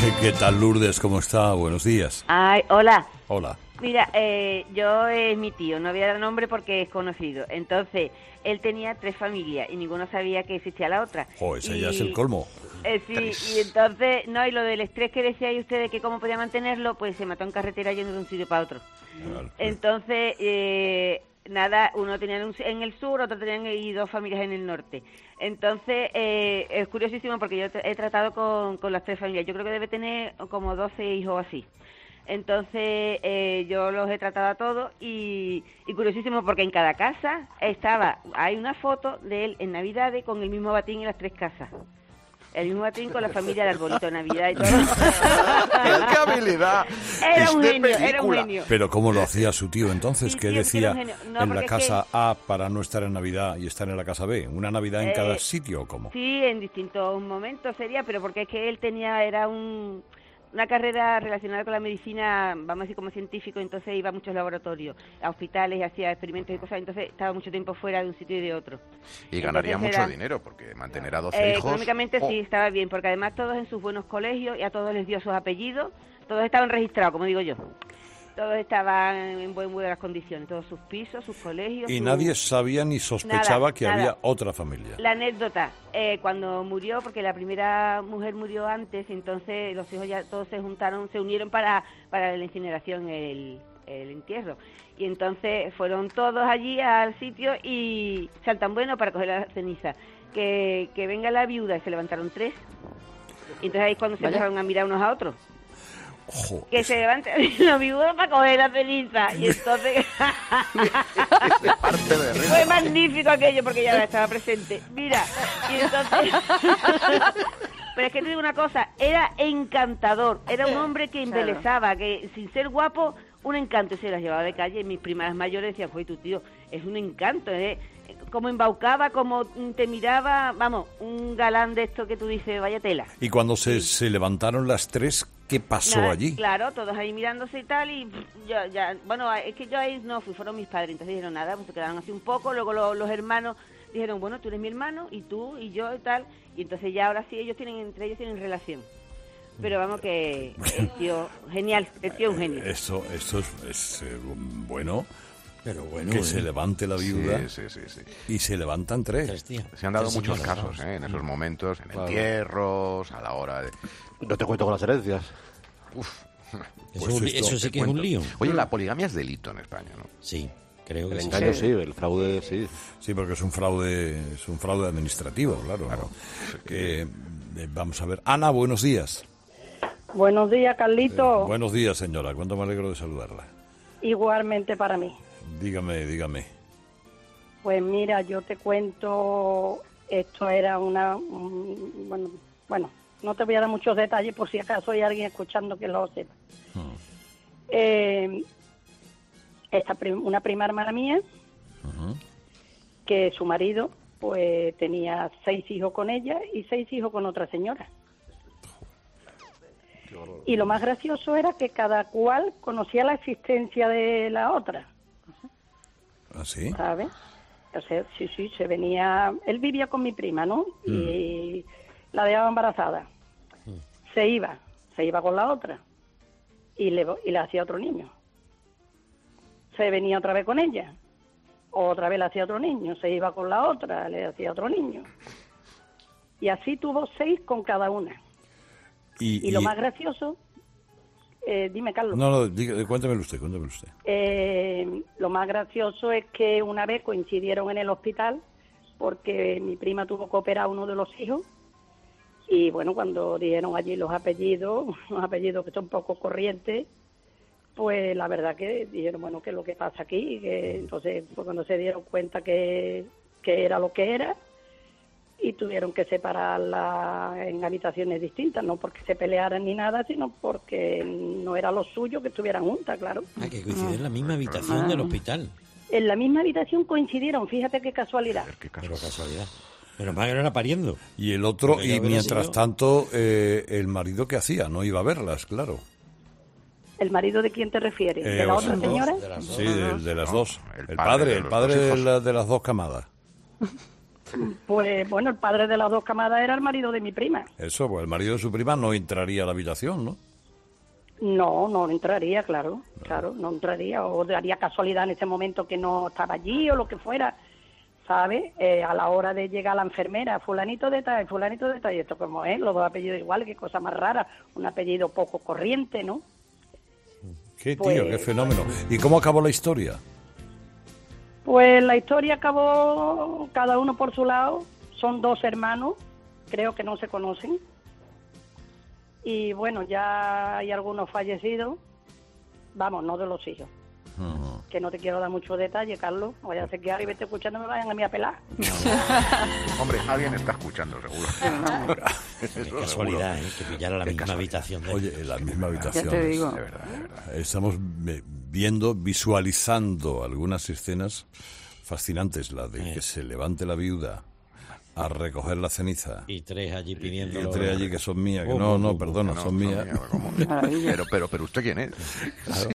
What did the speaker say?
¿Qué tal, Lourdes? ¿Cómo está? Buenos días. Ay, hola. Hola. Mira, yo es mi tío, no voy a dar nombre porque es conocido. Entonces, él tenía 3 familias y ninguno sabía que existía la otra. Ese ya es el colmo. Sí, y entonces, no, y lo del estrés que decíais ustedes que cómo podía mantenerlo, pues se mató en carretera yendo de un sitio para otro. Claro. Entonces, nada, uno tenía en el sur, otro tenían y 2 familias en el norte. Entonces, es curiosísimo porque yo he tratado con las 3 familias. Yo creo que debe tener como 12 hijos así. Entonces, yo los he tratado a todos y curiosísimo porque en cada casa hay una foto de él en Navidades con el mismo batín en las 3 casas. El mismo batín con la familia de arbolito de Navidad y todo. ¡Qué habilidad! Era un genio. Pero ¿cómo lo hacía su tío entonces? Sí, ¿Qué sí, decía no, en la casa A para no estar en Navidad y estar en la casa B? ¿Una Navidad en cada sitio o cómo? Sí, en distintos momentos sería, pero porque es que él era una carrera relacionada con la medicina, vamos a decir como científico, entonces iba a muchos laboratorios, a hospitales, hacía experimentos y cosas, entonces estaba mucho tiempo fuera de un sitio y de otro. Y ganaría mucho dinero, porque mantener a 12 hijos... Económicamente sí, estaba bien, porque además todos en sus buenos colegios y a todos les dio sus apellidos, todos estaban registrados, como digo yo. Todos estaban en buenas condiciones, todos sus pisos, sus colegios. Y nadie sabía ni sospechaba que nada. había otra familia. La anécdota, cuando murió, porque la primera mujer murió antes, entonces los hijos ya todos se unieron para la incineración, el entierro. Y entonces fueron todos allí al sitio y saltan bueno para coger la ceniza. Que venga la viuda, y se levantaron 3. Y entonces ahí es cuando se empezaron a mirar unos a otros. Ojo, Que se levante la viuda para coger la ceniza. Y entonces fue magnífico aquello porque ya estaba presente. Mira, y entonces pero es que te digo una cosa, era encantador, era un hombre que embelezaba, que sin ser guapo, un encanto. Y se las llevaba de calle y mis primas mayores decían, fue tu tío, es un encanto, como embaucaba, como te miraba, vamos, un galán de esto que tú dices, vaya tela. Y cuando se levantaron las 3, ¿qué pasó allí? Claro, todos ahí mirándose y tal, y bueno, es que yo ahí no fui, fueron mis padres, entonces dijeron nada, pues se quedaron así un poco, luego los hermanos dijeron, bueno, tú eres mi hermano, y tú, y yo, y tal, y entonces ya ahora sí, entre ellos tienen relación. Pero vamos que el tío, genial, el tío es un genio. Esto es bueno. Pero bueno, que se levante la viuda sí. y se levantan 3. Se han dado muchos casos en esos momentos, en entierros, a la hora de... No te cuento con las herencias. Eso sí que es un lío. Oye, la poligamia es delito en España, ¿no? Sí, creo que el sí. engaño sí, el fraude sí. Sí, porque es un fraude administrativo, claro. ¿No? Vamos a ver. Ana, buenos días. Buenos días, Carlito. Buenos días, señora. Cuánto me alegro de saludarla. Igualmente para mí. Dígame. Pues mira, yo te cuento, esto era bueno, no te voy a dar muchos detalles por si acaso hay alguien escuchando que lo sepa. Una prima hermana mía, que su marido pues tenía 6 hijos con ella y 6 hijos con otra señora. Y lo más gracioso era que cada cual conocía la existencia de la otra. ¿Ah, sí? ¿Sabes? O sea, sí, se venía... Él vivía con mi prima, ¿no? Y la dejaba embarazada. Se iba con la otra y le hacía otro niño. Se venía otra vez con ella. Otra vez le hacía otro niño. Se iba con la otra, le hacía otro niño. Y así tuvo 6 con cada una. Y lo más gracioso... dime, Carlos. No, cuéntemelo usted. Lo más gracioso es que una vez coincidieron en el hospital porque mi prima tuvo que operar a uno de los hijos y bueno, cuando dieron allí los apellidos que son poco corrientes, pues la verdad que dijeron, bueno, ¿qué es lo que pasa aquí? Y que entonces fue cuando se dieron cuenta que era lo que era y tuvieron que separarla en habitaciones distintas, no porque se pelearan ni nada, sino porque no era lo suyo que estuvieran juntas, claro. Que coinciden en la misma habitación del hospital. En la misma habitación coincidieron, fíjate qué casualidad. Pero casualidad. Pero más que no era pariendo. Y el otro, y mientras tanto, el marido, ¿qué hacía? No iba a verlas, claro. ¿El marido de quién te refieres? ¿De la otra señora? Sí, de las dos. El padre de de las 2 camadas. Pues bueno, el padre de las dos camadas era el marido de mi prima. Eso, pues el marido de su prima no entraría a la habitación, ¿no? No, no entraría, claro, no entraría, o daría casualidad en ese momento que no estaba allí o lo que fuera, ¿sabes? A la hora de llegar la enfermera, fulanito de tal, y esto como es, los dos apellidos iguales, qué cosa más rara, un apellido poco corriente, ¿no? Qué Pues, tío, qué fenómeno. ¿Y cómo acabó la historia? Pues la historia acabó cada uno por su lado, son dos hermanos, creo que no se conocen. Y bueno, ya hay algunos fallecidos, vamos, no de los hijos. Que no te quiero dar mucho detalle, Carlos. Vaya a ser que alguien me esté escuchando y me vayan a mí a pelar. Hombre, alguien está escuchando, seguro. Qué casualidad, que pillara la misma habitación. Oye, en la misma habitación. Ya te digo. De verdad, de verdad. Estamos viendo, visualizando algunas escenas fascinantes. La de que se levante la viuda a recoger la ceniza. Y tres allí pidiendo. Y tres allí que son mías. Que no, perdona, son mías. ¿Cómo? Maravilla. Pero ¿usted quién es? Claro.